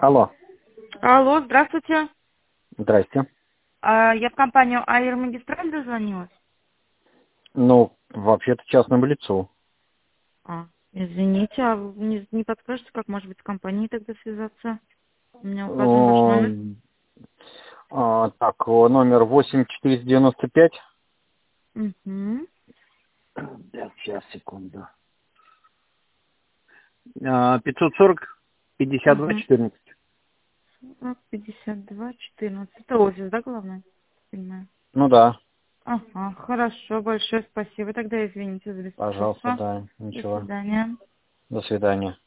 Алло, Алло, здравствуйте. здрасте. Я в компанию Аир Магистраль дозвонилась. Ну, вообще-то частному лицу. Извините, а вы не подскажете, как, может быть, с компанией тогда связаться? У меня указан ваш номер. М, Так, номер 8495. Угу. Сейчас, секунду. 540 52 Ага. 14. 52-14. Это офис, да, главное? Понимаю. Ну да, Ага, хорошо, большое спасибо. Тогда извините за пожалуйста, беспокойство. да, До ничего. свидания. До свидания.